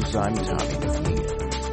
News, I'm Tommy McNeil.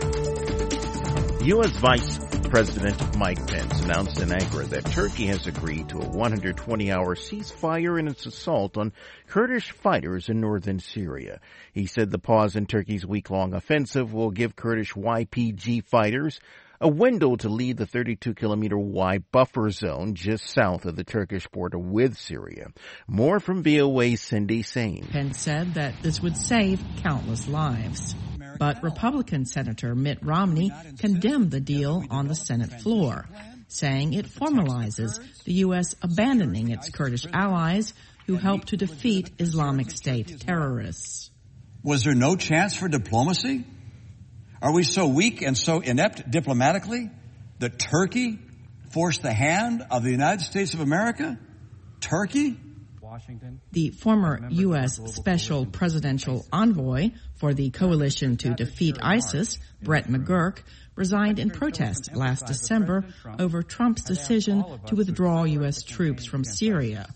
U.S. Vice President Mike Pence announced in Ankara that Turkey has agreed to a 120-hour ceasefire in its assault on Kurdish fighters in northern Syria. He said the pause in Turkey's week-long offensive will give Kurdish YPG fighters a window to leave the 32-kilometer wide buffer zone just south of the Turkish border with Syria. More from VOA's Cindy Sain. Pence said that this would save countless lives. But Republican Senator Mitt Romney condemned the deal on the Senate floor, saying it formalizes the U.S. abandoning its Kurdish allies who helped to defeat Islamic State terrorists. Was there no chance for diplomacy? Are we so weak and so inept diplomatically that Turkey forced the hand of the United States of America? Turkey? Washington. The former U.S. Special Presidential Envoy for the Coalition to Defeat ISIS, Brett McGurk, resigned in protest last December over Trump's decision to withdraw U.S. troops from Syria.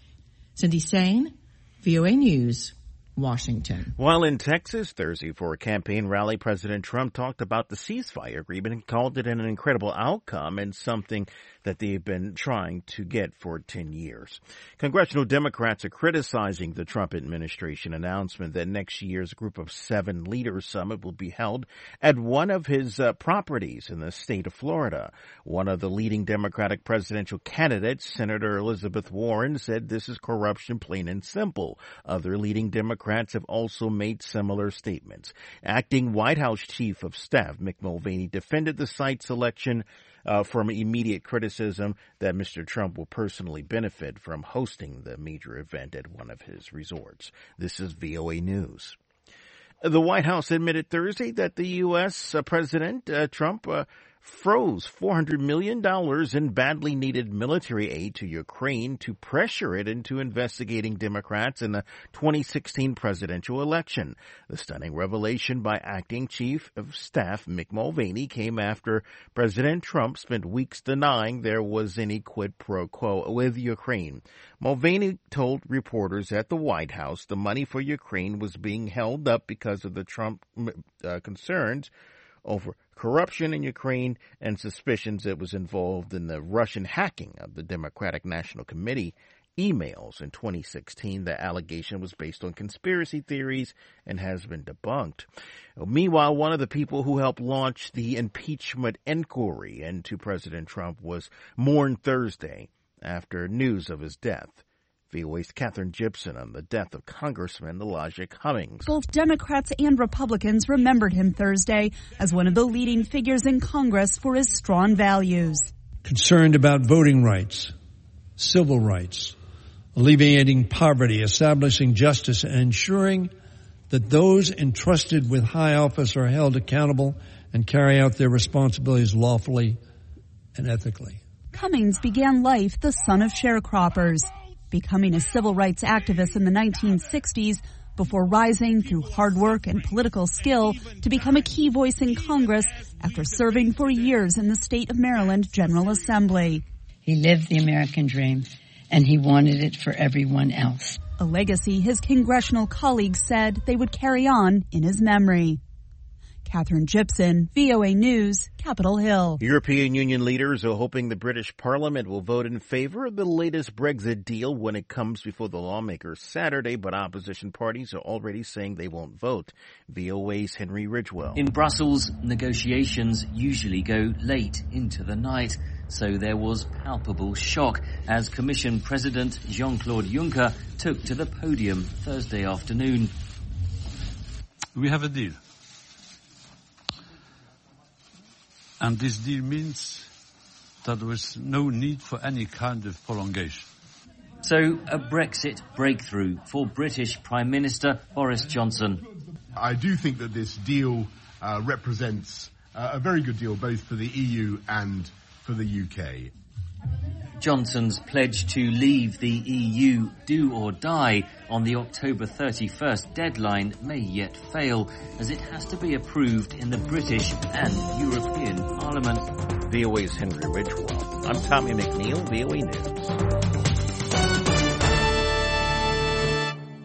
Cindy Sain, VOA News, Washington. While in Texas Thursday for a campaign rally, President Trump talked about the ceasefire agreement and called it an incredible outcome and something that they've been trying to get for 10 years. Congressional Democrats are criticizing the Trump administration announcement that next year's Group of 7 Leaders Summit will be held at one of his properties in the state of Florida. One of the leading Democratic presidential candidates, Senator Elizabeth Warren, said this is corruption plain and simple. Other leading Democrats have also made similar statements. Acting White House Chief of Staff Mick Mulvaney defended the site selection from immediate criticism that Mr. Trump will personally benefit from hosting the major event at one of his resorts. This is VOA News. The White House admitted Thursday that the U.S. President Trump froze $400 million in badly needed military aid to Ukraine to pressure it into investigating Democrats in the 2016 presidential election. The stunning revelation by Acting Chief of Staff Mick Mulvaney came after President Trump spent weeks denying there was any quid pro quo with Ukraine. Mulvaney told reporters at the White House the money for Ukraine was being held up because of the Trump concerns over corruption in Ukraine and suspicions it was involved in the Russian hacking of the Democratic National Committee emails in 2016. The allegation was based on conspiracy theories and has been debunked. Meanwhile, one of the people who helped launch the impeachment inquiry into President Trump was mourned Thursday after news of his death. VOA's Catherine Gibson on the death of Congressman Elijah Cummings. Both Democrats and Republicans remembered him Thursday as one of the leading figures in Congress for his strong values. Concerned about voting rights, civil rights, alleviating poverty, establishing justice, and ensuring that those entrusted with high office are held accountable and carry out their responsibilities lawfully and ethically. Cummings began life the son of sharecroppers, becoming a civil rights activist in the 1960s before rising through hard work and political skill to become a key voice in Congress after serving for years in the state of Maryland General Assembly. He lived the American dream, and he wanted it for everyone else. A legacy his congressional colleagues said they would carry on in his memory. Catherine Gibson, VOA News, Capitol Hill. European Union leaders are hoping the British Parliament will vote in favor of the latest Brexit deal when it comes before the lawmakers Saturday, but opposition parties are already saying they won't vote. VOA's Henry Ridgewell. In Brussels, negotiations usually go late into the night, so there was palpable shock as Commission President Jean-Claude Juncker took to the podium Thursday afternoon. We have a deal. And this deal means that there is no need for any kind of prolongation. So, a Brexit breakthrough for British Prime Minister Boris Johnson. I do think that this deal represents a very good deal both for the EU and for the UK. Johnson's pledge to leave the EU do or die on the October 31st deadline may yet fail, as it has to be approved in the British and European Parliament. VOA's Henry Ridgewell. I'm Tommy McNeil, VOA News.